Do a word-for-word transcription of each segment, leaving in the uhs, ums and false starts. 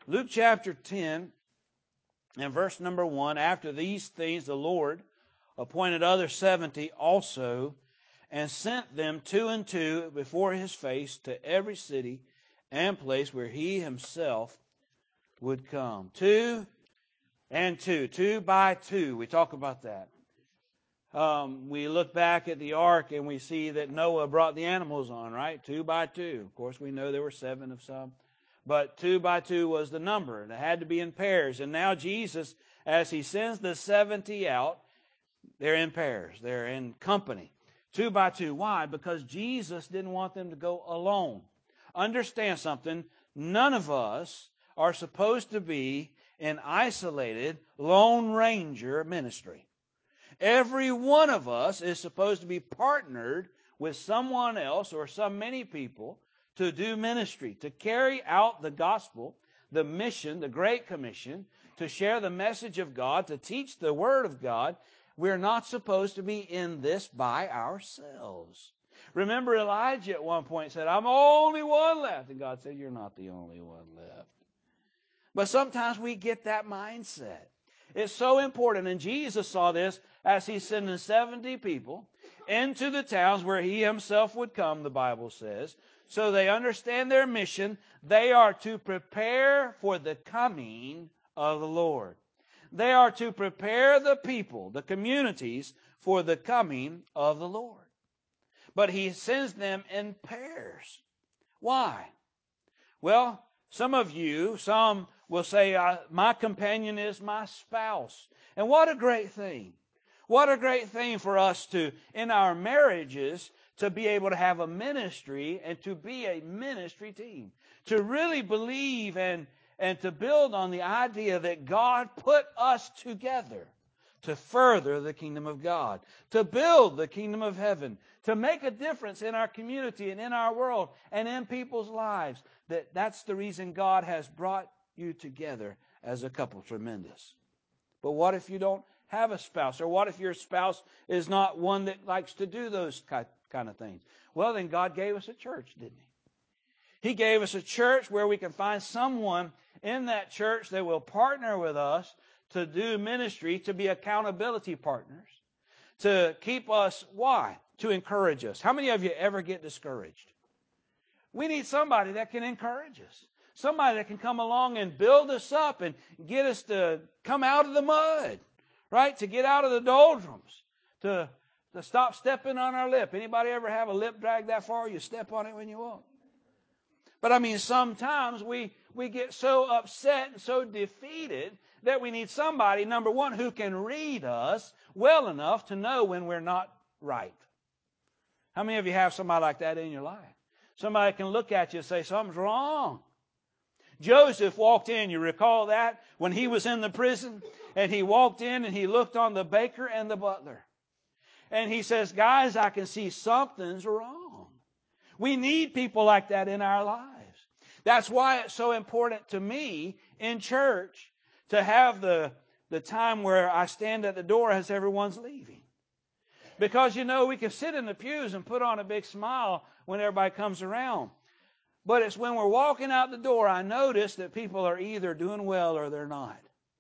Luke chapter ten and verse number one, after these things the Lord appointed other seventy also, and sent them two and two before his face to every city and place where he himself would come. Two and two, two by two. We talk about that. Um, we look back at the ark and we see that Noah brought the animals on, right? Two by two. Of course, we know there were seven of some. But two by two was the number. And it had to be in pairs. And now Jesus, as he sends the seventy out, they're in pairs. They're in company. Two by two. Why? Because Jesus didn't want them to go alone. Understand something. None of us are supposed to be in isolated Lone Ranger ministry. Every one of us is supposed to be partnered with someone else or some many people to do ministry, to carry out the gospel, the mission, the Great Commission, to share the message of God, to teach the Word of God. We're not supposed to be in this by ourselves. Remember, Elijah at one point said, I'm the only one left. And God said, you're not the only one left. But sometimes we get that mindset. It's so important. And Jesus saw this as he's sending seventy people into the towns where he himself would come, the Bible says. So they understand their mission. They are to prepare for the coming of the Lord. They are to prepare the people, the communities, for the coming of the Lord. But he sends them in pairs. Why? Well, some of you, some will say, my companion is my spouse. And what a great thing. What a great thing for us to, in our marriages, to be able to have a ministry and to be a ministry team. To really believe and, and to build on the idea that God put us together to further the kingdom of God, to build the kingdom of heaven, to make a difference in our community and in our world and in people's lives. That that's the reason God has brought you together as a couple. Tremendous. But what if you don't have a spouse? Or what if your spouse is not one that likes to do those kind of things? Well, then God gave us a church, didn't He? He gave us a church where we can find someone in that church that will partner with us to do ministry, to be accountability partners, to keep us, why? To encourage us. How many of you ever get discouraged? We need somebody that can encourage us. Somebody that can come along and build us up and get us to come out of the mud, right? To get out of the doldrums, to, to stop stepping on our lip. Anybody ever have a lip drag that far? You step on it when you walk. But I mean, sometimes we, we get so upset and so defeated that we need somebody, number one, who can read us well enough to know when we're not right. How many of you have somebody like that in your life? Somebody can look at you and say, something's wrong. Joseph walked in, you recall that? When he was in the prison, and he walked in and he looked on the baker and the butler. And he says, guys, I can see something's wrong. We need people like that in our lives. That's why it's so important to me in church to have the, the time where I stand at the door as everyone's leaving. Because, you know, we can sit in the pews and put on a big smile when everybody comes around. But it's when we're walking out the door, I notice that people are either doing well or they're not.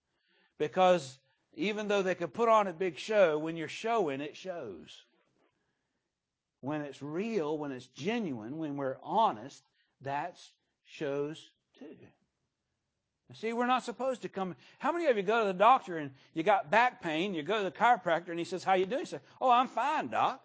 Because even though they can put on a big show, when you're showing, it shows. When it's real, when it's genuine, when we're honest, that shows too. See, we're not supposed to come. How many of you go to the doctor and you got back pain, you go to the chiropractor and he says, how you doing? You say, oh, I'm fine, doc.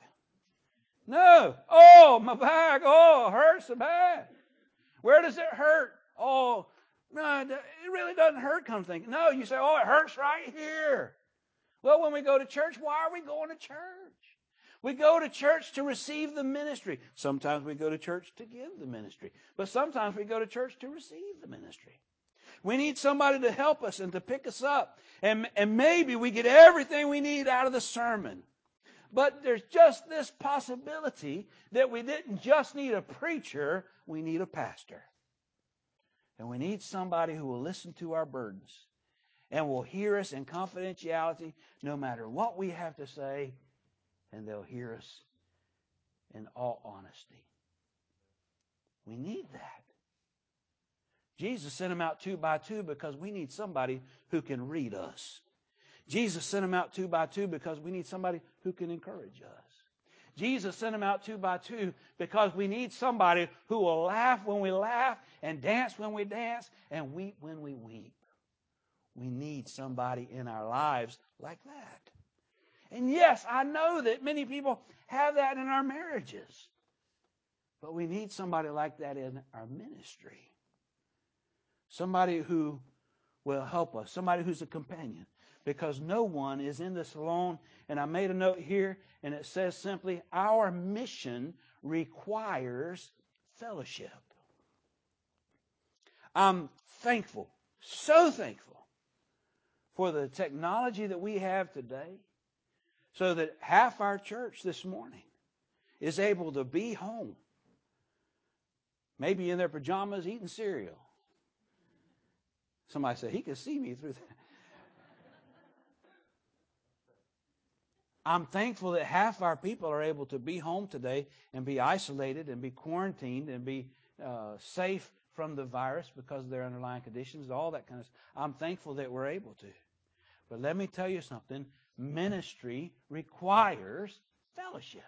No. Oh, my back. Oh, it hurts so bad. Where does it hurt? Oh, no, it really doesn't hurt, come think. No, you say, oh, it hurts right here. Well, when we go to church, why are we going to church? We go to church to receive the ministry. Sometimes we go to church to give the ministry. But sometimes we go to church to receive the ministry. We need somebody to help us and to pick us up. And, and maybe we get everything we need out of the sermon. But there's just this possibility that we didn't just need a preacher, we need a pastor. And we need somebody who will listen to our burdens and will hear us in confidentiality no matter what we have to say, and they'll hear us in all honesty. We need that. Jesus sent them out two by two because we need somebody who can read us. Jesus sent them out two by two because we need somebody who can encourage us. Jesus sent them out two by two because we need somebody who will laugh when we laugh and dance when we dance and weep when we weep. We need somebody in our lives like that. And yes, I know that many people have that in our marriages. But we need somebody like that in our ministry. Somebody who will help us. Somebody who's a companion. Because no one is in this alone. And I made a note here, and it says simply, our mission requires fellowship. I'm thankful, so thankful, for the technology that we have today, so that half our church this morning is able to be home, maybe in their pajamas eating cereal. Somebody said, he could see me through that. I'm thankful that half our people are able to be home today and be isolated and be quarantined and be uh, safe from the virus because of their underlying conditions, all that kind of stuff. I'm thankful that we're able to. But let me tell you something. Ministry requires fellowship.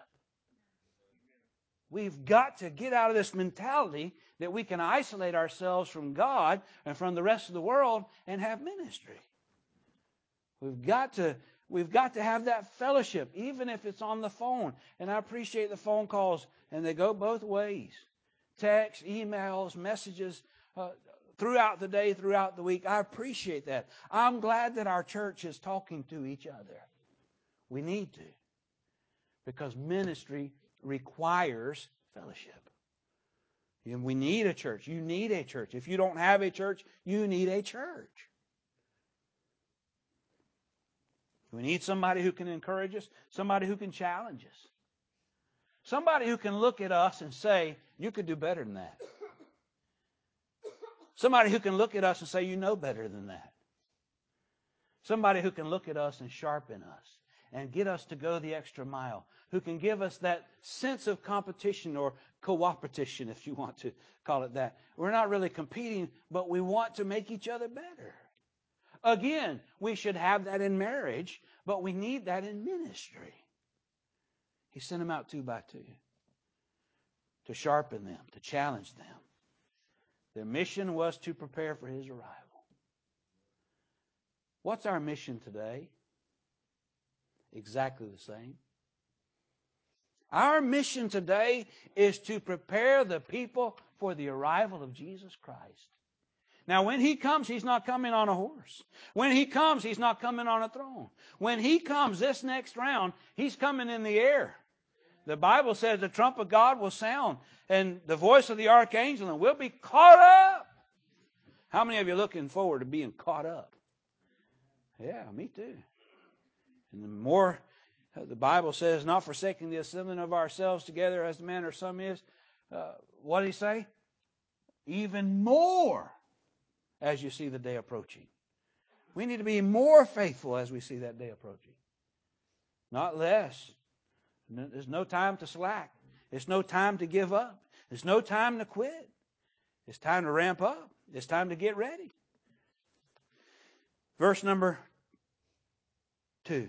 We've got to get out of this mentality that we can isolate ourselves from God and from the rest of the world and have ministry. We've got to, we've got to have that fellowship, even if it's on the phone. And I appreciate the phone calls, and they go both ways. Text, emails, messages, uh, throughout the day, throughout the week. I appreciate that. I'm glad that our church is talking to each other. We need to. Because ministry requires fellowship. And we need a church. You need a church. If you don't have a church, you need a church. We need somebody who can encourage us, somebody who can challenge us. Somebody who can look at us and say, you could do better than that. Somebody who can look at us and say, you know better than that. Somebody who can look at us and sharpen us and get us to go the extra mile. Who can give us that sense of competition or cooperation, if you want to call it that. We're not really competing, but we want to make each other better. Again, we should have that in marriage, but we need that in ministry. He sent them out two by two to sharpen them, to challenge them. Their mission was to prepare for His arrival. What's our mission today? Exactly the same. Our mission today is to prepare the people for the arrival of Jesus Christ. Now, when He comes, He's not coming on a horse. When He comes, He's not coming on a throne. When He comes this next round, He's coming in the air. The Bible says the trump of God will sound and the voice of the archangel, and we'll be caught up. How many of you are looking forward to being caught up? Yeah, me too. And the more, uh, the Bible says, not forsaking the assembling of ourselves together as the manner of some is. Uh, what did He say? Even more as you see the day approaching. We need to be more faithful as we see that day approaching. Not less. There's no time to slack. It's no time to give up. It's no time to quit. It's time to ramp up. It's time to get ready. Verse number two.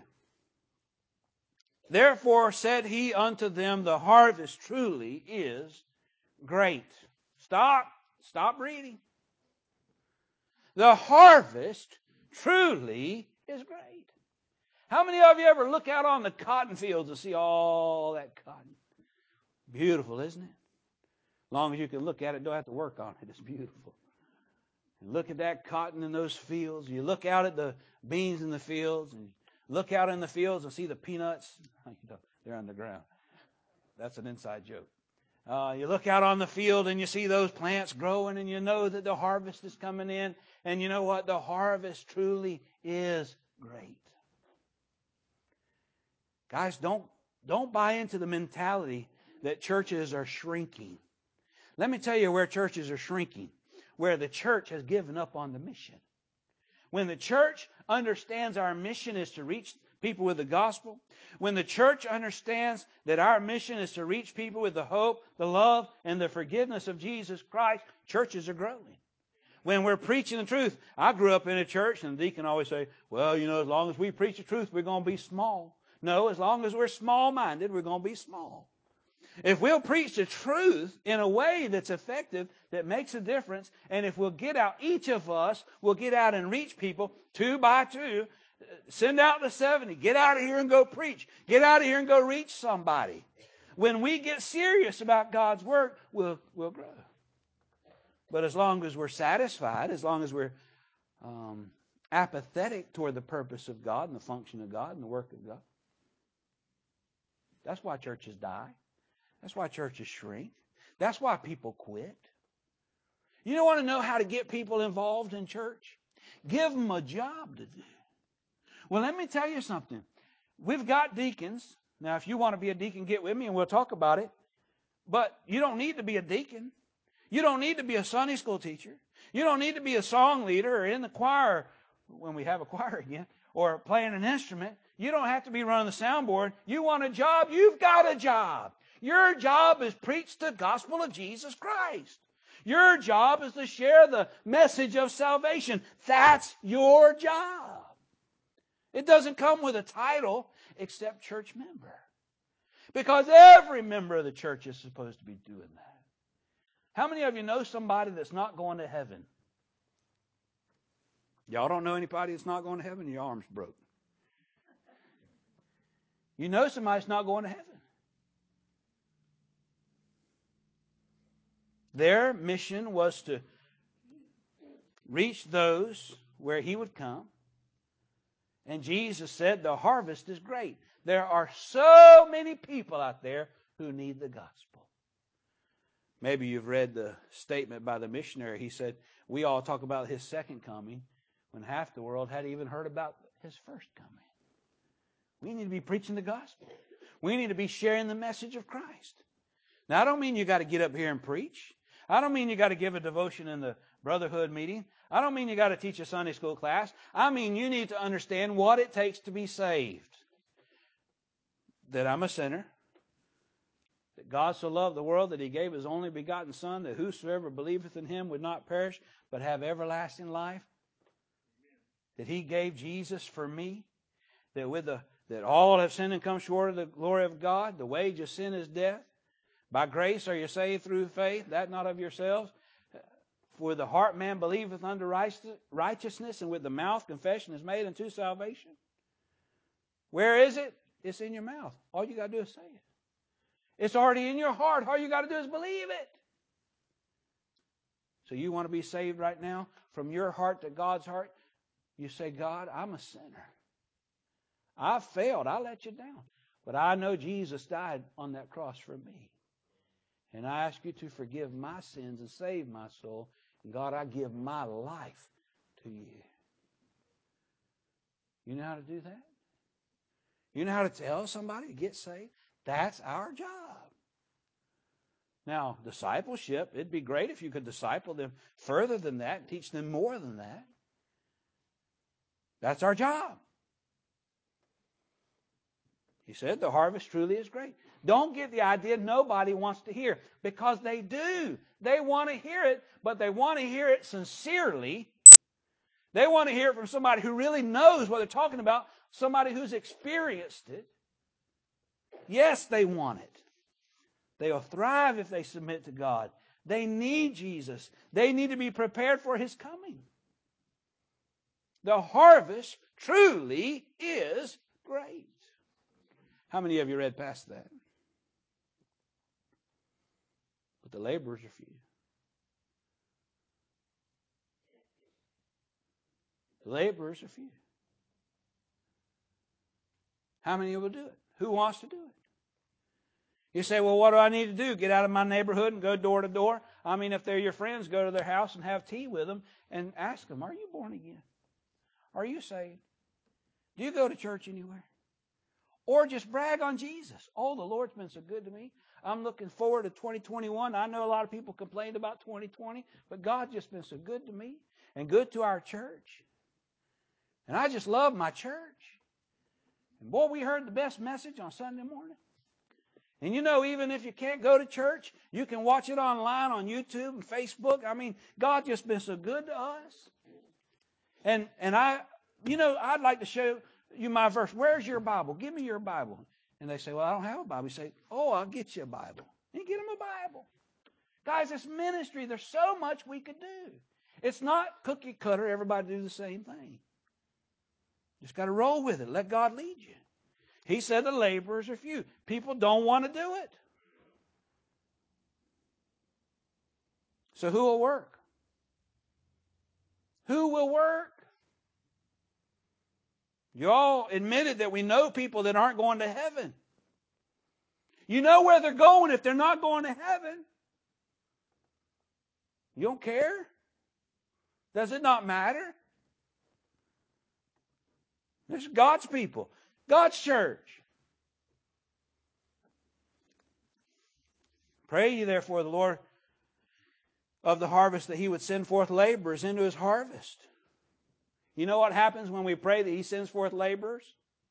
Therefore said He unto them, the harvest truly is great. Stop. Stop reading. The harvest truly is great. How many of you ever look out on the cotton fields and see all that cotton? Beautiful, isn't it? As long as you can look at it, don't have to work on it. It's beautiful. And look at that cotton in those fields. You look out at the beans in the fields, and look out in the fields and see the peanuts. They're on the ground. That's an inside joke. Uh, you look out on the field and you see those plants growing, and you know that the harvest is coming in. And you know what? The harvest truly is great. Guys, don't, don't buy into the mentality that churches are shrinking. Let me tell you where churches are shrinking. Where the church has given up on the mission. When the church understands our mission is to reach people with the gospel, when the church understands that our mission is to reach people with the hope, the love, and the forgiveness of Jesus Christ, churches are growing. When we're preaching the truth. I grew up in a church and the deacon always say, well, you know, as long as we preach the truth, we're going to be small. No, as long as we're small-minded, we're going to be small. If we'll preach the truth in a way that's effective, that makes a difference, and if we'll get out, each of us will get out and reach people two by two, send out the seventy, get out of here and go preach. Get out of here and go reach somebody. When we get serious about God's work, we'll, we'll grow. But as long as we're satisfied, as long as we're um, apathetic toward the purpose of God and the function of God and the work of God, that's why churches die. That's why churches shrink. That's why people quit. You don't want to know how to get people involved in church? Give them a job to do. Well, let me tell you something. We've got deacons. Now, if you want to be a deacon, get with me and we'll talk about it. But you don't need to be a deacon. You don't need to be a Sunday school teacher. You don't need to be a song leader or in the choir, when we have a choir again, or playing an instrument. You don't have to be running the soundboard. You want a job? You've got a job. Your job is preach the gospel of Jesus Christ. Your job is to share the message of salvation. That's your job. It doesn't come with a title except church member. Because every member of the church is supposed to be doing that. How many of you know somebody that's not going to heaven? Y'all don't know anybody that's not going to heaven? Your arm's broke. You know somebody's not going to heaven. Their mission was to reach those where He would come. And Jesus said, the harvest is great. There are so many people out there who need the gospel. Maybe you've read the statement by the missionary. He said, we all talk about His second coming when half the world hadn't even heard about His first coming. We need to be preaching the gospel. We need to be sharing the message of Christ. Now, I don't mean you got to get up here and preach. I don't mean you got to give a devotion in the brotherhood meeting. I don't mean you got to teach a Sunday school class. I mean you need to understand what it takes to be saved. That I'm a sinner. That God so loved the world that He gave His only begotten Son, that whosoever believeth in Him would not perish, but have everlasting life. That He gave Jesus for me. That with the that all have sinned and come short of the glory of God. The wage of sin is death. By grace are you saved through faith, that not of yourselves. For the heart man believeth unto righteousness, and with the mouth confession is made unto salvation. Where is it? It's in your mouth. All you got to do is say it. It's already in your heart. All you got to do is believe it. So you want to be saved right now? From your heart to God's heart, you say, God, I'm a sinner. I've failed. I let you down. But I know Jesus died on that cross for me. And I ask you to forgive my sins and save my soul. And God, I give my life to you. You know how to do that? You know how to tell somebody to get saved? That's our job. Now, discipleship, it'd be great if you could disciple them further than that and teach them more than that. That's our job. He said the harvest truly is great. Don't get the idea nobody wants to hear, because they do. They want to hear it, but they want to hear it sincerely. They want to hear it from somebody who really knows what they're talking about, somebody who's experienced it. Yes, they want it. They'll thrive if they submit to God. They need Jesus. They need to be prepared for His coming. The harvest truly is great. How many of you read past that? But the laborers are few. The laborers are few. How many will do it? Who wants to do it? You say, well, what do I need to do? Get out of my neighborhood and go door to door? I mean, if they're your friends, go to their house and have tea with them and ask them, are you born again? Are you saved? Do you go to church anywhere? Or just brag on Jesus. Oh, the Lord's been so good to me. I'm looking forward to twenty twenty-one. I know a lot of people complained about twenty twenty, but God's just been so good to me and good to our church. And I just love my church. And boy, we heard the best message on Sunday morning. And you know, even if you can't go to church, you can watch it online on YouTube and Facebook. I mean, God just been so good to us. And and I, you know, I'd like to show you my verse. Where's your Bible? Give me your Bible. And they say, well, I don't have a Bible. You say, oh, I'll get you a Bible. And you get them a Bible. Guys, it's ministry. There's so much we could do. It's not cookie cutter, everybody do the same thing. Just got to roll with it. Let God lead you. He said the laborers are few. People don't want to do it. So who will work? Who will work? You all admitted that we know people that aren't going to heaven. You know where they're going if they're not going to heaven. You don't care? Does it not matter? This is God's people. God's church. Pray ye therefore the Lord of the harvest that He would send forth laborers into His harvest. You know what happens when we pray that He sends forth laborers?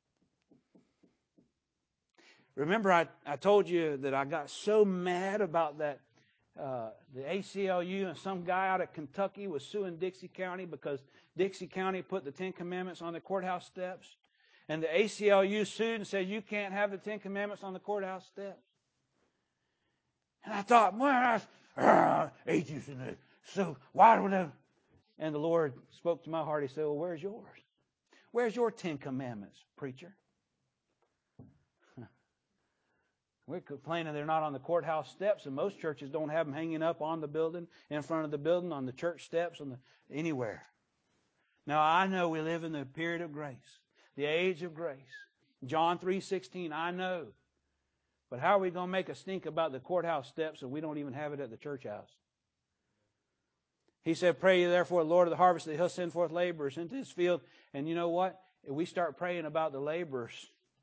Remember I, I told you that I got so mad about that uh, the A C L U and some guy out of Kentucky was suing Dixie County because Dixie County put the Ten Commandments on the courthouse steps. And the A C L U sued and said, you can't have the Ten Commandments on the courthouse steps. And I thought, well, that's atheist in it. So why would I? And the Lord spoke to my heart. He said, well, where's yours? Where's your Ten Commandments, preacher? We're complaining they're not on the courthouse steps, and most churches don't have them hanging up on the building, in front of the building, on the church steps, on the anywhere. Now, I know we live in the period of grace, the age of grace. John three sixteen, I know. But how are we going to make a stink about the courthouse steps if we don't even have it at the church house? He said, pray ye therefore, Lord of the harvest, that He'll send forth laborers into His field. And you know what? If we start praying about the laborers,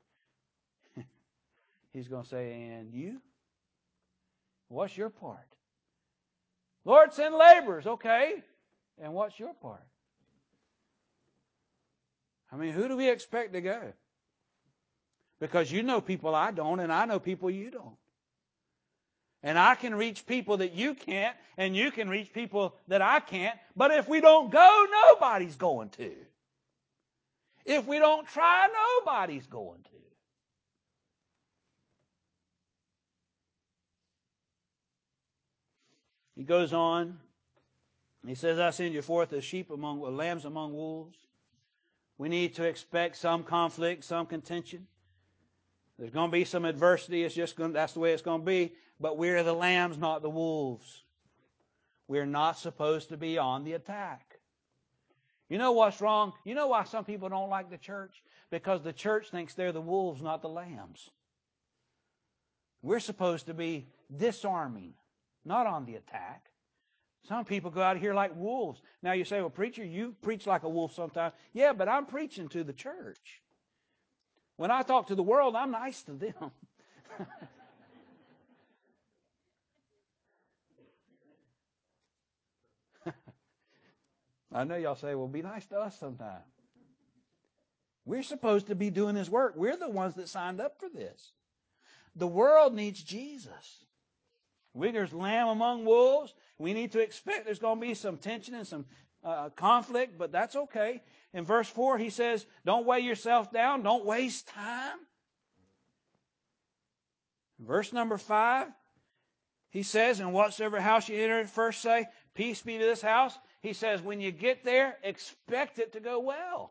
He's going to say, and you? What's your part? Lord, send laborers. Okay. And what's your part? I mean, who do we expect to go? Because you know people I don't, and I know people you don't. And I can reach people that you can't, and you can reach people that I can't. But if we don't go, nobody's going to. If we don't try, nobody's going to. He goes on. He says, I send you forth as sheep among lambs among wolves. We need to expect some conflict, some contention. There's going to be some adversity. It's just going, that's the way it's going to be. But we're the lambs, not the wolves. We're not supposed to be on the attack. You know what's wrong? You know why some people don't like the church? Because the church thinks they're the wolves, not the lambs. We're supposed to be disarming, not on the attack. Some people go out here like wolves. Now you say, well, preacher, you preach like a wolf sometimes. Yeah, but I'm preaching to the church. When I talk to the world, I'm nice to them. I know y'all say, well, be nice to us sometime. We're supposed to be doing His work. We're the ones that signed up for this. The world needs Jesus. There's lamb among wolves. We need to expect there's going to be some tension and some uh, conflict, but that's okay. In verse four, he says, don't weigh yourself down. Don't waste time. Verse number five, he says, in whatsoever house you enter, first say, peace be to this house. He says, when you get there, expect it to go well.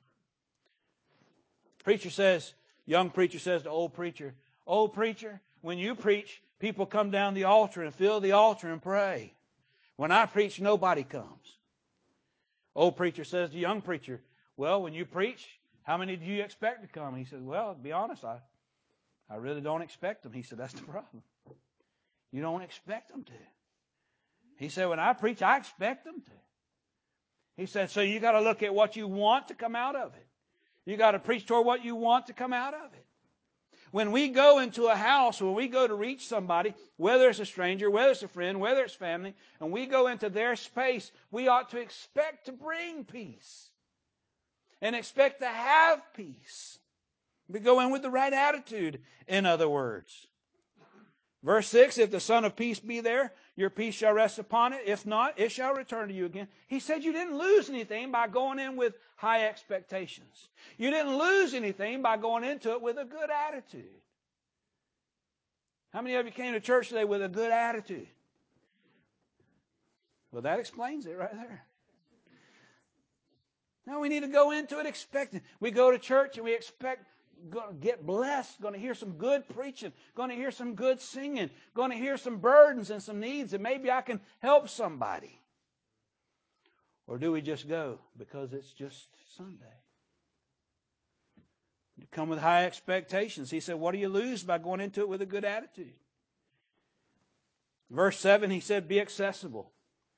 Preacher says, young preacher says to old preacher, old preacher, when you preach, people come down the altar and fill the altar and pray. When I preach, nobody comes. Old preacher says to young preacher, well, when you preach, how many do you expect to come? He says, well, to be honest, I, I really don't expect them. He said, that's the problem. You don't expect them to. He said, when I preach, I expect them to. He said, so you got to look at what you want to come out of it. You got to preach toward what you want to come out of it. When we go into a house, when we go to reach somebody, whether it's a stranger, whether it's a friend, whether it's family, and we go into their space, we ought to expect to bring peace and expect to have peace. We go in with the right attitude, in other words. Verse six, if the Son of Peace be there, your peace shall rest upon it. If not, it shall return to you again. He said you didn't lose anything by going in with high expectations. You didn't lose anything by going into it with a good attitude. How many of you came to church today with a good attitude? Well, that explains it right there. Now we need to go into it expecting. We go to church and we expect going to get blessed, going to hear some good preaching, going to hear some good singing, going to hear some burdens and some needs, and maybe I can help somebody. Or do we just go because it's just Sunday? You come with high expectations. He said, what do you lose by going into it with a good attitude? Verse seven, he said, be accessible.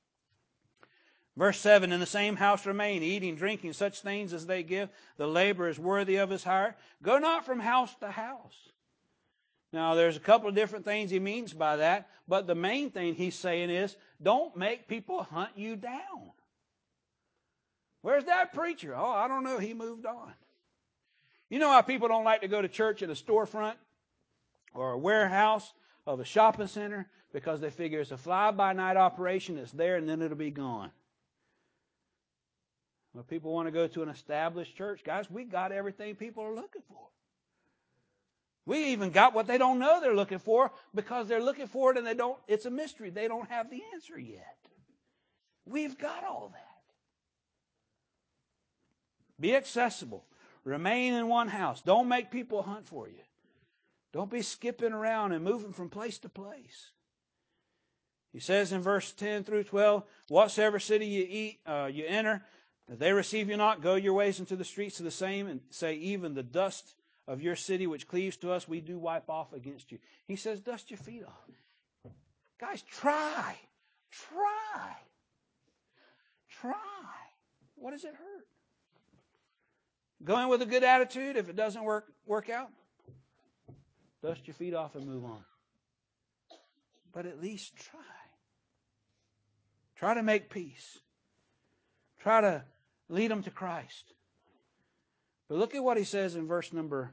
Verse seven, in the same house remain, eating, drinking, such things as they give. The laborer is worthy of his hire. Go not from house to house. Now, there's a couple of different things he means by that, but the main thing he's saying is, don't make people hunt you down. Where's that preacher? Oh, I don't know. He moved on. You know how people don't like to go to church at a storefront or a warehouse of a shopping center because they figure it's a fly-by-night operation. It's there and then it'll be gone. Well, people want to go to an established church. Guys, we got everything people are looking for. We even got what they don't know they're looking for because they're looking for it and they don't. It's a mystery. They don't have the answer yet. We've got all that. Be accessible. Remain in one house. Don't make people hunt for you. Don't be skipping around and moving from place to place. He says in verse ten through twelve, whatsoever city you eat, uh, you enter, if they receive you not, go your ways into the streets of the same, and say, even the dust of your city which cleaves to us, we do wipe off against you. He says, dust your feet off. Guys, try. Try. Try. What does it hurt? Go in with a good attitude. If it doesn't work, work out, dust your feet off and move on. But at least try. Try to make peace. Try to lead them to Christ. But look at what he says in verse number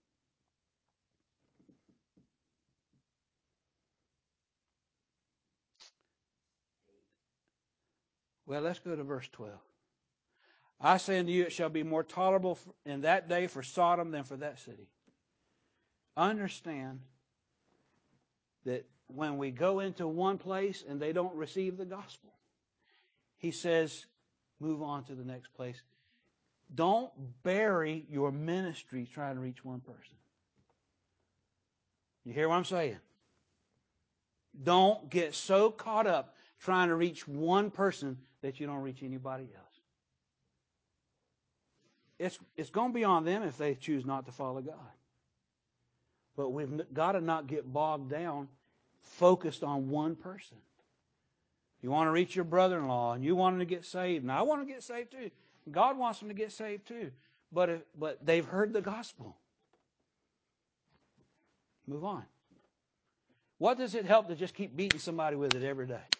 Well, let's go to verse twelve. I say unto you, it shall be more tolerable in that day for Sodom than for that city. Understand that when we go into one place and they don't receive the gospel, he says, move on to the next place. Don't bury your ministry trying to reach one person. You hear what I'm saying? Don't get so caught up trying to reach one person that you don't reach anybody else. It's, it's going to be on them if they choose not to follow God. But we've got to not get bogged down, focused on one person. You want to reach your brother-in-law and you want him to get saved. And I want to get saved too. God wants them to get saved too. But, if, but they've heard the gospel. Move on. What does it help to just keep beating somebody with it every day?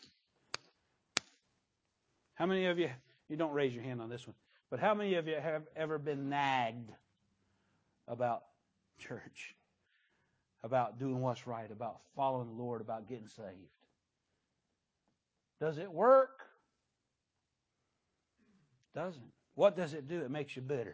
How many of you, you don't raise your hand on this one, but how many of you have ever been nagged about church, about doing what's right, about following the Lord, about getting saved? Does it work? Doesn't. What does it do? It makes you bitter.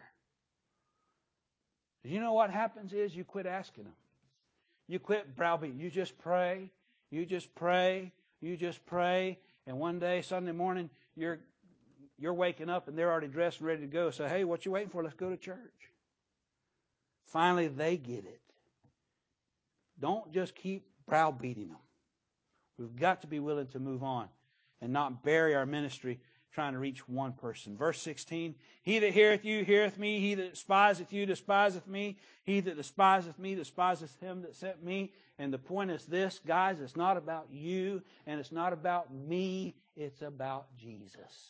You know what happens is you quit asking them. You quit browbeating. You just pray. You just pray. You just pray. And one day, Sunday morning, you're you're waking up and they're already dressed and ready to go. So, hey, what you waiting for? Let's go to church. Finally, they get it. Don't just keep browbeating them. We've got to be willing to move on and not bury our ministry trying to reach one person. Verse sixteen, he that heareth you heareth me, he that despiseth you despiseth me, he that despiseth me despiseth him that sent me. And the point is this, guys, it's not about you and it's not about me, it's about Jesus.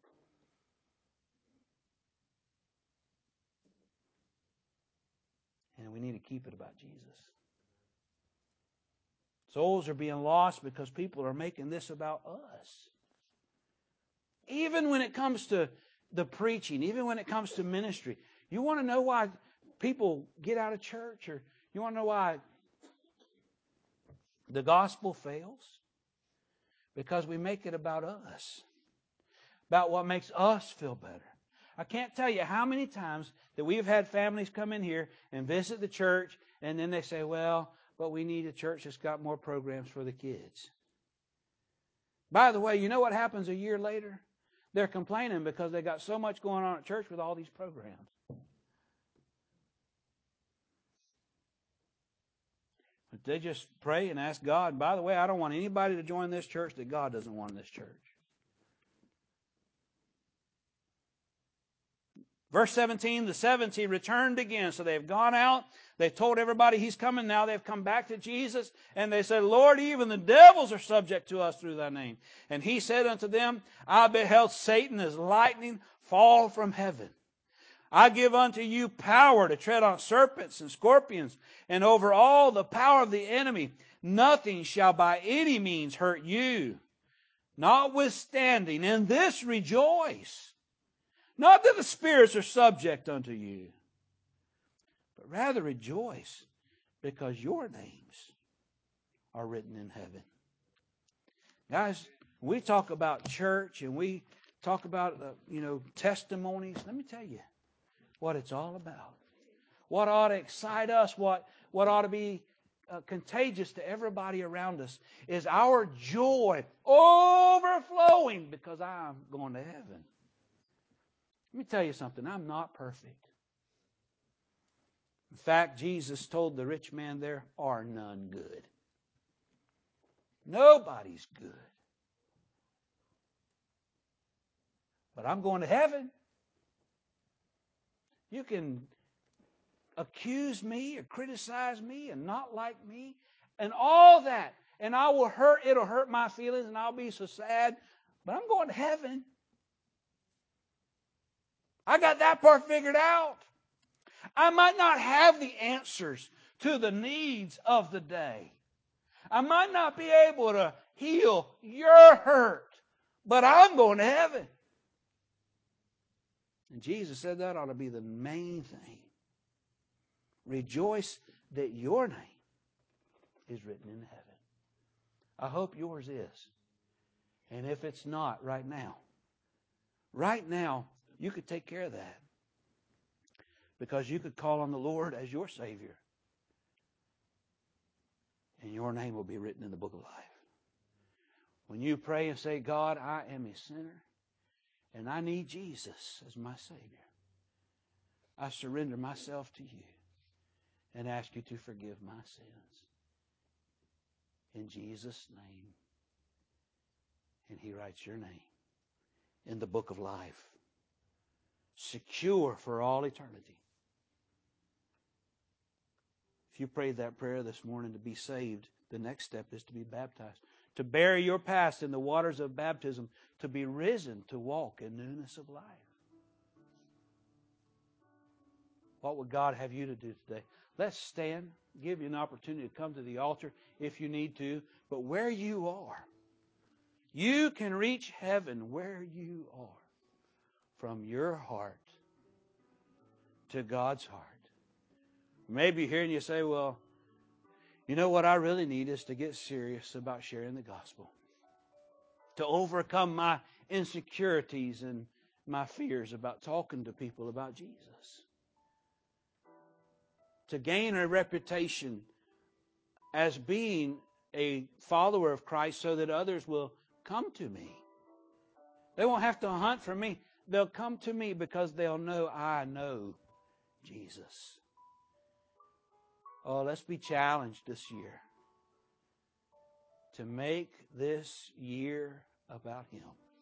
And we need to keep it about Jesus. Souls are being lost because people are making this about us. Even when it comes to the preaching, even when it comes to ministry, you want to know why people get out of church, or you want to know why The gospel fails because we make it about us, about what makes us feel better. I can't tell you how many times that we've had families come in here and visit the church, and then they say, well, but we need a church that's got more programs for the kids. By the way, you know what happens a year later? They're complaining because they got so much going on at church with all these programs. But they just pray and ask God, by the way, I don't want anybody to join this church that God doesn't want in this church. Verse seventeen, the seventy returned again. So they've gone out. They've told everybody He's coming. Now they've come back to Jesus. And they said, Lord, even the devils are subject to us through Thy name. And He said unto them, I beheld Satan as lightning fall from heaven. I give unto you power to tread on serpents and scorpions, and over all the power of the enemy. Nothing shall by any means hurt you. Notwithstanding, in this rejoice. Not that the spirits are subject unto you, but rather rejoice because your names are written in heaven. Guys, we talk about church and we talk about, uh, you know, testimonies. Let me tell you what it's all about. What ought to excite us, what, what ought to be uh, contagious to everybody around us is our joy overflowing because I'm going to heaven. Let me tell you something. I'm not perfect. In fact, Jesus told the rich man there are none good. Nobody's good. But I'm going to heaven. You can accuse me or criticize me and not like me and all that. And I will hurt, it'll hurt my feelings and I'll be so sad. But I'm going to heaven. I got that part figured out. I might not have the answers to the needs of the day. I might not be able to heal your hurt, but I'm going to heaven. And Jesus said that ought to be the main thing. Rejoice that your name is written in heaven. I hope yours is. And if it's not right now, right now, you could take care of that. Because you could call on the Lord as your Savior. And your name will be written in the book of life. When you pray and say, God, I am a sinner. And I need Jesus as my Savior. I surrender myself to you. And ask you to forgive my sins. In Jesus' name. And He writes your name in the book of life. Secure for all eternity. If you prayed that prayer this morning to be saved, the next step is to be baptized. To bury your past in the waters of baptism. To be risen to walk in newness of life. What would God have you to do today? Let's stand. Give you an opportunity to come to the altar if you need to. But where you are, you can reach heaven where you are. From your heart to God's heart. Maybe you're here and you say, well, you know what I really need is to get serious about sharing the gospel. To overcome my insecurities and my fears about talking to people about Jesus. To gain a reputation as being a follower of Christ so that others will come to me. They won't have to hunt for me. They'll come to me because they'll know I know Jesus. Oh, let's be challenged this year to make this year about Him.